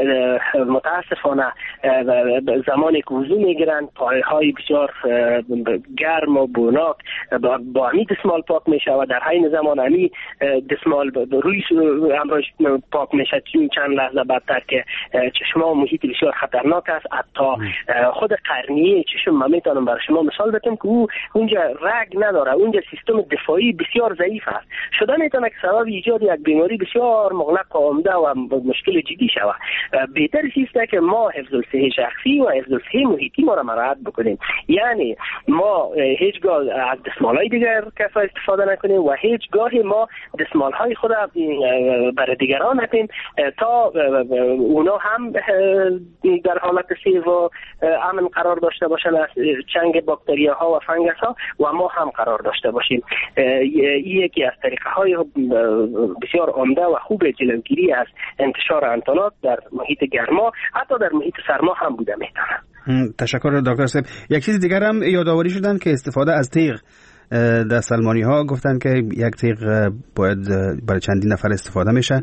متاسفانه زمانی که وضو میگیرن پایهای بسیار گرم و بوناک با همین دستمال پاک میشه و در حین زمان همی دستمال روی امراش پاک میشه چند لحظه بعدتر که چشما و محیط بسیار خطرناک است. حتی خود قرنیه چشم ما میتونم برای شما مثال بتونم که او اونجا رگ نداره، اونجا سیستم دفاعی بسیار ضعیف است. شده میتونه که سبب ایجاد یک بیماری بسیار مغلق و عمده و مشکل جدی شود. بهتر است که ما حفظ الصحه شخصی و حفظ الصحه محیطی ما را مراعات بکنیم، یعنی ما هیچگاه از دستمالای دیگر کسا استفاده نکنیم و هیچگاه ما دستمالهای خود برای دیگران نکنیم تا اونا هم در حالت سیف و امن قرار داشته باشن از چنگ باکتریا ها و فنگس ها و ما هم قرار داشته باشیم. این یکی از طریقه های بسیار عمده و خوب جلوگیری از انتشار انتانات در محیط گرما حتی در محیط سرما هم بوده میتونه. تشکر دکتر صاحب. یک چیز دیگر هم یادآوری شدن که استفاده از تیغ در سلمانی ها گفتن که یک تیغ باید برای چندین نفر استفاده میشه.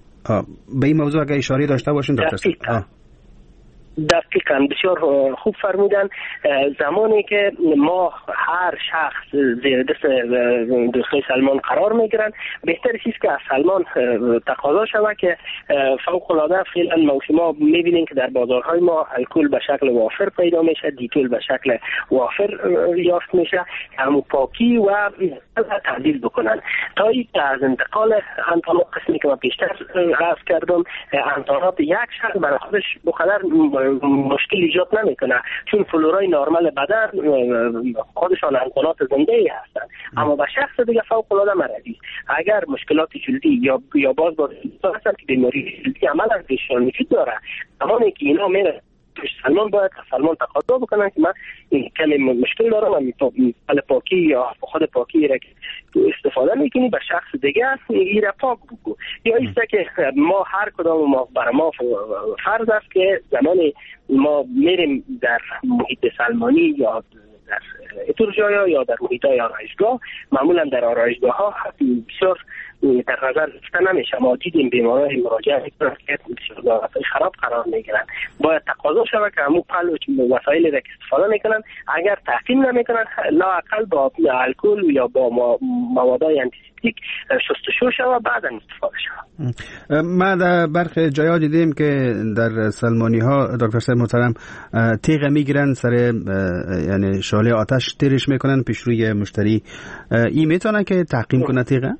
به این موضوع اگه اشاره داشته باشین دکتر صاحب. دقیقاً بسیار خوب فرمودن. زمانی که ما هر شخص زیر دست دوستای سلمان قرار میگیرن. بهتر چیست که از سلمان تقاضا شود که فوق العاده فعلا موسما میبینیم که در بازارهای ما الکل به شکل وافر پیدا میشه، دیتول به شکل وافر یافت میشه، همون پاکی و تعدیل بکنن تا اینکه از انتقال انتانات قسمی که من پیشتر عرض کردم انتانات یک شخص برای خودش بقدر مشکل ایجاد نمیکنه، چون فلورای نرمال بدن خودشان انتانات زنده ای هستن. اما به شخص دیگه فوق العاده مرضی اگر مشکلات جلدی یا یا باز باز هستن که بیماری جلدی عملا پیششان وجود داره، زمانی که اینا میره سلمان باید سلمان تقاضا بکنن که من این کمی مشکل دارم و میتونم پاکی یا خود پاکی را که استفاده میکنی به شخص دیگه این را پاک بگو. یا ایسته که ما هر کدام ما برای ما فرض است که زمانی ما میریم در محیط سلمانی یا در اتور جایا یا در محیط های آرایشگاه، معمولا در آرایشگاه ها بسیار در نظر گرفته نمیشه. ما دیدیم بیمارای مراجعه میکنن که بسیار خراب قرار میگیرن. باید تقاضا شود که همون پل و وسایلی را که استفاده میکنن اگر تعقیم نمیکنن لااقل با الکل یا با موادهای آنتیسپتیک شستشو شود بعدا استفاده شود. ما در برخی جاها دیدیم که در سلمانی ها دکتر صاحب محترم تیغ میگیرن سر یعنی شعله آتش تیرش میکنن پیش روی مشتری. این میتونه که تعقیم کنه تیغه؟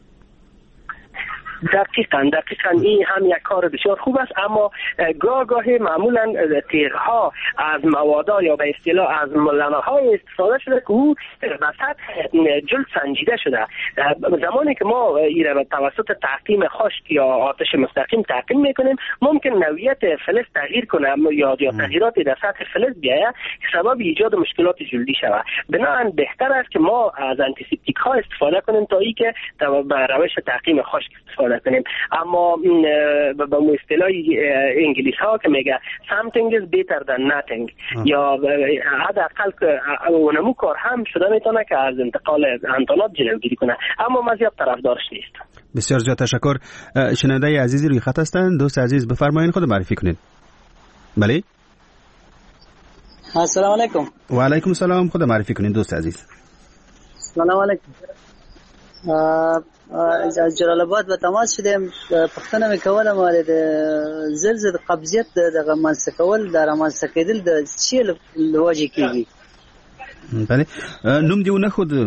دقیقاً دقیقاً این هم یک کار بسیار خوب است، اما گاه گاهی معمولا تیغ‌ها از مواد یا به اصطلاح از لنه‌های استفاده شده که او به سطح جلد سنجیده شده. زمانی که ما این را توسط تعقیم خشک یا آتش مستقیم تعقیم میکنیم ممکن نوعیت فلز تغییر کنه یا یا تغییراتی در سطح فلز بیاید که سبب ایجاد مشکلات جلدی شود. بنابراین بهتر است که ما از آنتیسپتیک ها استفاده کنیم تا اینکه به روش تعقیم خشک استفاده کنیم. اما به اصطلاح انگلیس ها که میگه something is better than nothing یا حداقل اونمو کار هم شده میتونه که از انتقال انتانات جلوگیری کنه، اما ما زیاد طرفدارش نیست. بسیار زیاد تشکر. شنونده عزیزی روی خط هستند. دوست عزیز بفرمایید خود معرفی کنید. بله السلام علیکم. و علیکم السلام. خود معرفی کنید دوست عزیز. سلام علیکم. از جلال آباد به تماس شدیم. پښتنه میکوله مال د زلزل قبضیت د منځ کول در منځ کېدل د چی لوجه کیږي. بله نوم دیو نه خود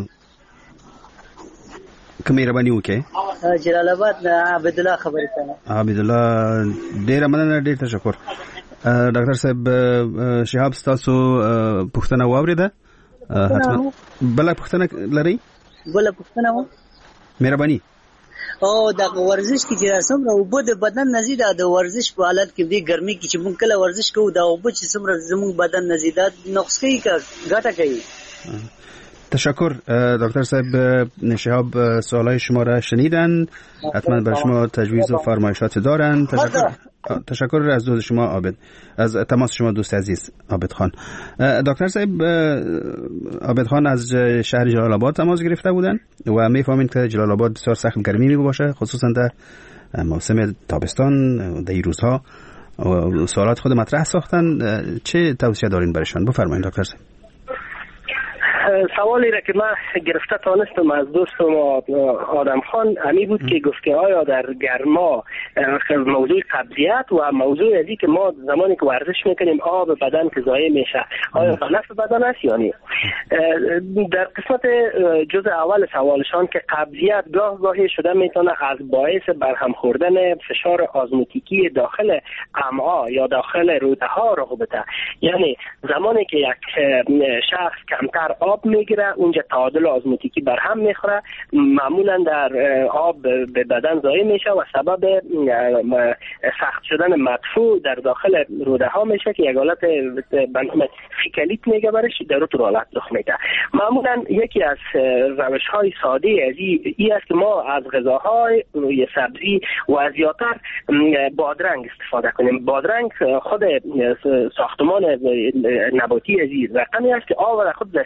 کمیربانی وکي. جلال آباد عبد الله خبرې کنه. عبد الله ډیر مننه ډیر تشکر. ډاکټر صاحب شهاب تاسو پښتنه واوریده؟ حتما بل پښتنه لري؟ بل پښتنه و مهرباني او د ورزش کې چې څومره وبد بدن نزيد د ورزش په حالت کې به ګرمي کې چې مونږ کله ورزش کوو دا وبد چې څومره زموږ بدن نزيدات نقص کوي کا ګټه کوي. تشکر دکتر صاحب. شهاب سوالای شما را شنیدن، حتما بر شما تجویز و فرمایشات دارن. تشکر تشکر از دوست شما عابد، از تماس شما دوست عزیز عابد خان. دکتر صاحب عابد خان از شهر جلال آباد تماس گرفته بودن و میفهمین که جلال آباد بسیار سخت گرمی می باشه، خصوصا در موسم تابستان. در این روزها سوالات خود مطرح ساختن، چه توصیه دارین برایشان؟ بفرمایید دکتر صاحب. سوالی را که من گرفته تانستم از دوستم آدم خان همی بود که گفت که آیا در گرما موضوع قبضیت و موضوع ازی که ما زمانی که ورزش میکنیم آب بدن که ضایع میشه آیا به نفع بدن است یا نه. در قسمت جزء اول سوالشان که قبضیت گاه گاهی شده میتونه از باعث برهم خوردن فشار آزموتیکی داخل امعا یا داخل روده ها رغبته، یعنی زمانی که یک شخص کمتر آب میگیره اونجا تعادل آزموتیکی بر هم میخوره، معمولا در آب به بدن ضایع میشه و سبب سخت شدن مدفوع در داخل روده ها میشه که یک حالت به نام فیکالیت میگه برش در اون حالت رخ میده. معمولا یکی از روش های ساده از این است که ما از غذاهای سبزی و زیادتر بادرنگ استفاده کنیم. بادرنگ خود ساختمان نباتی از این رقمی است که آب را خود ذخیره نگاه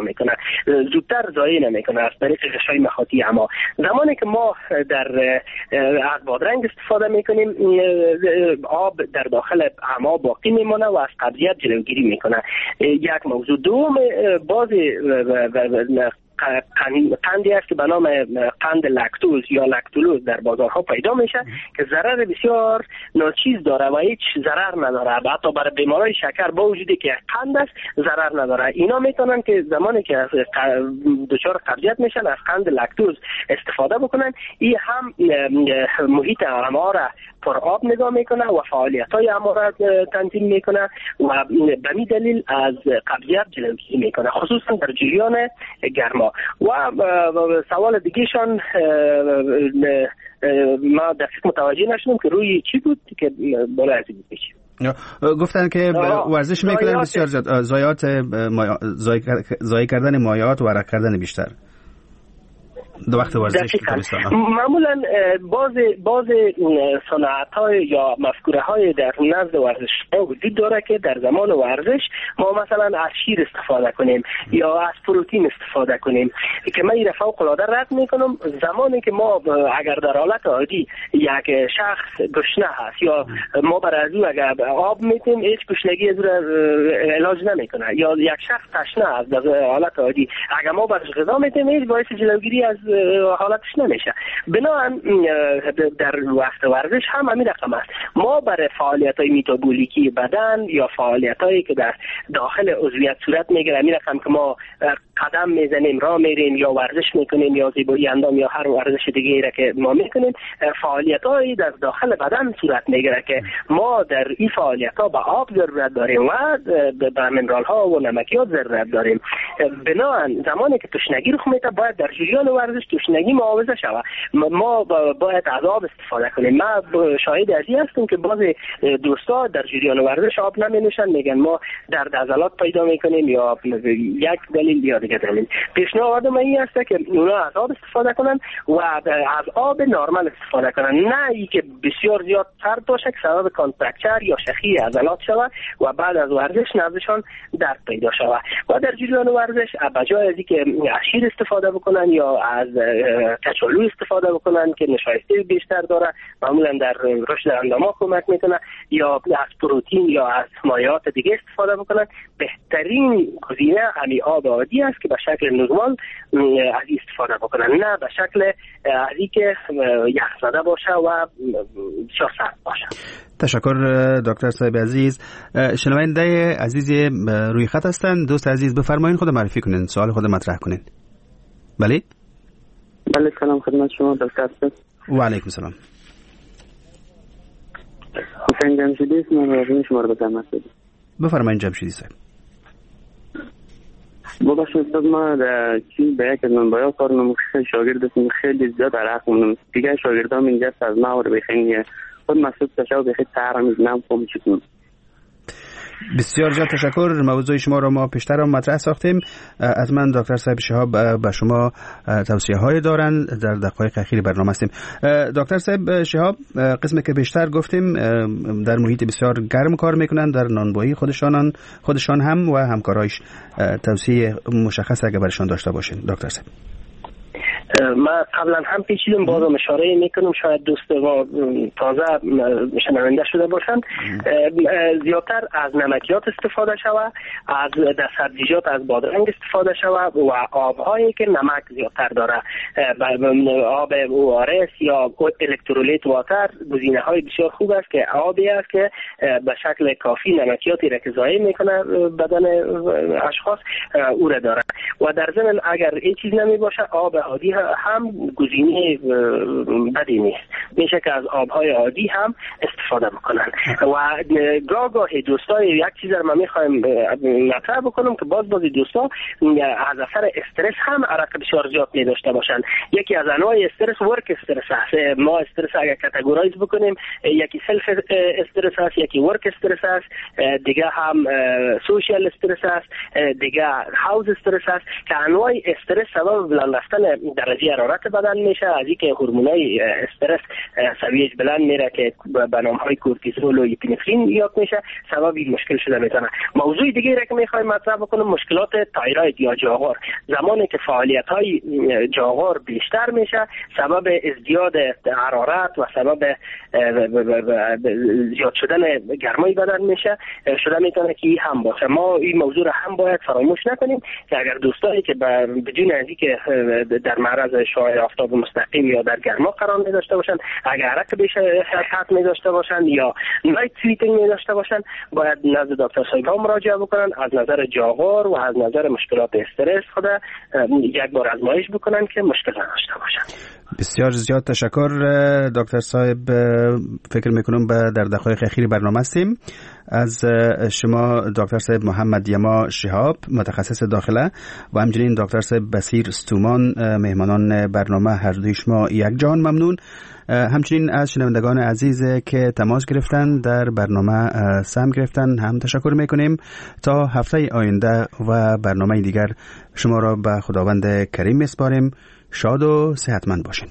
پیدا میکنه، زودتر ضایع نمیکنه از طریق غشای مخاطی. اما زمانی که ما در از بادرنگ استفاده میکنیم آب در داخل اما باقی میمونه و از قبضیت جلوگیری میکنه. یک موضوع. دوم باز قندی است که به نام قند لکتوز یا لکتولوز در بازارها پیدا میشه که ضرر بسیار ناچیز داره و هیچ ضرر نداره. حتی برای بیمارای شکر با وجودی که قند است ضرر نداره. اینا میتونن که زمانی که دچار قبضیت میشن از قند لکتوز استفاده بکنن. این هم محیط اما را پر آب نگاه میکنه و فعالیت های اما را تنظیم میکنه و به می دلیل از قبضیت جلوگیری میکنه، خصوصا در جریان گرما. و سوال دیگهشان ما دقیق متوجه نشدم که روی چی بود که بالا از این بشه. گفتن که ورزش میکنن بسیار زیاد، ضایعات ضایع کردن مایعات و ورق کردن بیشتر دو وقت ورزش. معمولا باز باز صنعت‌های یا مفکوره‌های در نزد ورزش‌ها وجود داره که در زمان ورزش ما مثلا از شیر استفاده کنیم یا از پروتئین استفاده کنیم که من این فوق العاده رد میکنم. زمانی که ما اگر در حالت عادی یک شخص گشنه هست یا ما برای از او اگر آب میتیم هیچ گشنگی از علاج نمیکنه، یا یک شخص تشنه هست در حالت عادی اگر ما برش غذا میتیم هیچ باعث جلوگیری از حالتش نمیشه. بنابراین در وقت ورزش هم همین رقم است. ما برای فعالیت‌های متابولیکی بدن یا فعالیت‌هایی که در داخل عضویت صورت میگیره، همین رقم که ما قدم میزنیم، راه میریم یا ورزش میکنیم یا زیبایی اندام یا هر ورزش دیگه‌ای را که ما میکنیم، فعالیت‌هایی در داخل بدن صورت میگیره که ما در این فعالیت‌ها به آب ضرورت داریم و به منرال‌ها و نمکیات ضرورت داریم. بنابراین زمانی که تشنگی رخ میده باید در جریان ورزش تشنگی معاوضه شود. ما باید از آب استفاده کنیم. من شاهد از این هستم که بعضی دوستا در جریان ورزش آب نمی‌نوشن، میگن ما درد عضلات پیدا میکنیم یا یک دلیل یا دیگه دلیل. پیشنهاد من این است که اونا از آب استفاده کنن و از آب نرمال استفاده کنن، نه ای که بسیار زیاد سرد باشه که سبب کانترکچر یا شخی عضلات شود و بعد از ورزش نزدشان درد پیدا شود. و در جریان ورزش بجای از اینکه از شیر استفاده بکنن یا از کچالو استفاده بکنن که نشایسته بیشتر داره، معمولا در رشد اندام‌ها کمک میکنه، یا از پروتئین یا از مایعات دیگه استفاده بکنن، بهترین گزینه همین آب عادی است که به شکل نرمال از استفاده بکنن، نه به شکل از اینکه یخ زده باشه و بسیار سرد باشه. تشکر دکتر صاحب عزیز. شنونده عزیزی روی خط هستند. دوست عزیز بفرمایید خود معرفی کنین، سوال خود مطرح کنین. بله بله سلام خدمت شما دکتر صاحب. و علیکم سلام. حسین جمشیدی است، من راجع شما رو به خدمت هستم. بفرمایید جمشیدی صاحب. ببخشید استاد، ما در چی به یک از منبع‌ها کار نموشش شاگردتون خیلی زیاد علاقه مونم دیگه. شاگردام اینجا از ما و بخینیه خود مسعود تشاو بخیر تهرم میزنم فهم چیکون. بسیار زیاد تشکر. موضوع شما رو ما پیشتر هم مطرح ساختیم. از من دکتر صاحب شهاب به شما توصیه های دارن. در دقایق اخیر برنامه هستیم. دکتر صاحب شهاب، قسمی که بیشتر گفتیم در محیط بسیار گرم کار میکنن، در نانوایی خودشان خودشان هم و همکارایش. توصیه مشخص اگه برشان داشته باشین دکتر صاحب. ما قبلا هم پیچیدم، بازم اشاره میکنم شاید دوست ما تازه شنونده شده باشند. زیادتر از نمکیات استفاده شود، از سبزیجات از بادرنگ استفاده شود و آبهایی که نمک زیادتر داره، آب او آر اس یا الکترولیت واتر گزینه های بسیار خوب است که آبی است که به شکل کافی نمکیاتی را که ضایع میکنه بدن اشخاص او را داره. و در ضمن اگر این چیز نمی باشه آب عادی هم گزینه بدی نیست، میشه که از آبهای عادی هم استفاده بکنن. و گاه گاهی دوستای یک چیز رو من میخوایم مطرح بکنم که باز بازی دوستا از اثر استرس هم عرق بسیار زیاد می داشته باشن. یکی از انواع استرس ورک استرس هست. ما استرس اگر کاتگورایز بکنیم، یکی سلف استرس هست، یکی ورک استرس هست، دیگه هم سوشال استرس هست، دیگه هاوس استرس هست که انواع استرس سبب بلند رفتن در درجه حرارت بدن میشه، از اینکه هورمونای استرس سویه‌اش بلند میره که به نام‌های کورتیزول و اپینفرین یاد میشه، سبب این مشکل شده میتونه. موضوع دیگه را که میخوایم مطرح بکنم مشکلات تایروید یا جاغور. زمانی که فعالیت‌های جاغور بیشتر میشه سبب ازدیاد حرارت و سبب زیاد شدن گرمای بدن میشه شده میتونه که هم باشه. ما این موضوع را هم باید فراموش نکنیم که اگر دوستانی که بدون از اینکه در معرض شعاع آفتاب مستقیم یا در گرما قرار می داشته باشند، اگر عرق بیش حد می داشته باشند یا نایت سلیپینگ می داشته باشند، باید نزد دکتر صاحب‌ها مراجعه بکنن، از نظر جاغور و از نظر مشکلات استرس خود یک بار آزمایش بکنن که مشکل نداشته باشند. بسیار زیاد تشکر دکتر صاحب. فکر میکنم به در دقایق اخیر برنامه هستیم. از شما دکتر صاحب محمد یما شهاب متخصص داخله و همچنین دکتر صاحب بصیر استومان مهمانان برنامه، هر دوی شما یک جان ممنون. همچنین از شنوندگان عزیز که تماس گرفتن در برنامه سهم گرفتن هم تشکر میکنیم. تا هفته آینده و برنامه دیگر شما را به خداوند کریم میسپاریم. شاد و صحتمند باشین.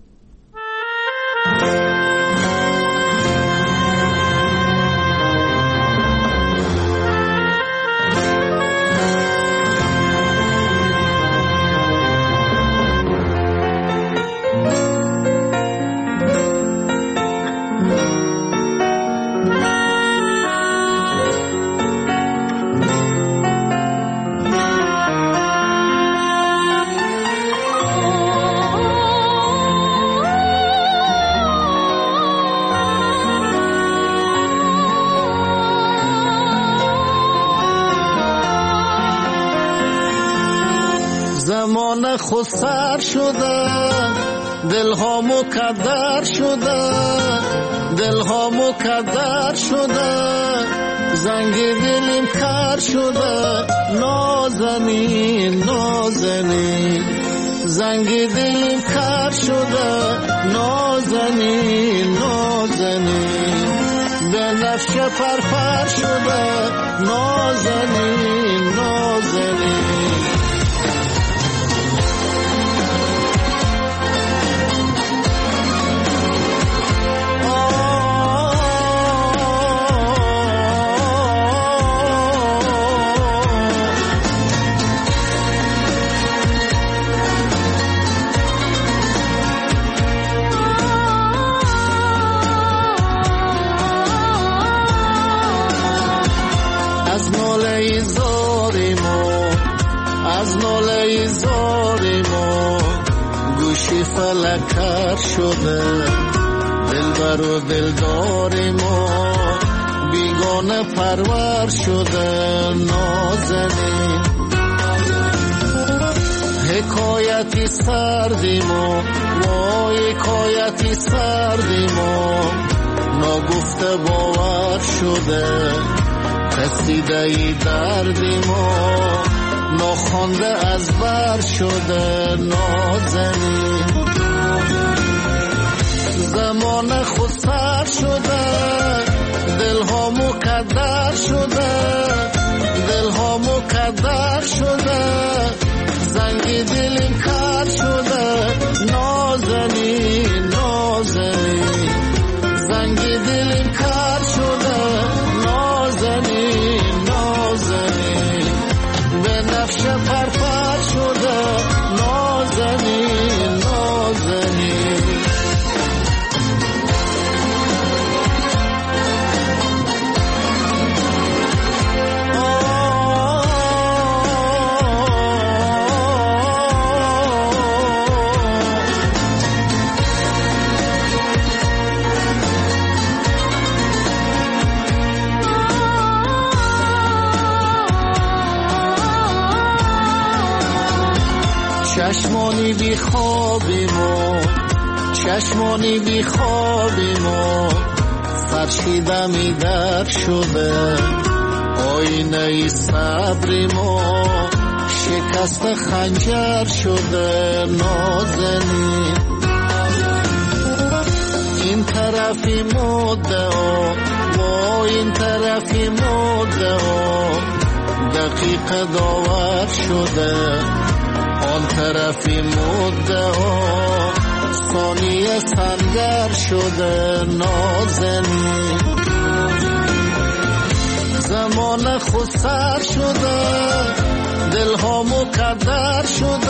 زمان خود سر شده، دل ها مکدر شده، دل ها مکدر شده، زنگ دلیم کر شده، نازنین نازنین، زنگ دلیم کر شده، نازنین نازنین، به نفش پرپر شده، نازنین نازنین. فلکر شده، دلبر و دلدار ما بیگانه پرور شده، نازنین. حکایتی سردی ما، وای حکایتی سردی ما، ناگفته باور شده، رسیده ای دردی ما، ناخوانده از بر شده، نازنین. زمان خود سر شده، دل ها مکدر شده، دل ها مکدر شده، زنگ دلیم کر شده، نازنین نازنین، زنگ دلیم کر شده، نازنین نازنین، به نفش پرپر شده، نازنین نازنین. چشمانی بی خوابیم و چشمانی بی خوابیم و فرشیده می در شده، آینه ای صبریم و شکست خنجر شده، نازنین. این طرفی مدعا و این طرفی مدعا، دقیق داور شده، آن طرفی مدعا ثانیه سرگر شده نازنین. زمان خود سر شده دلها مقدر شده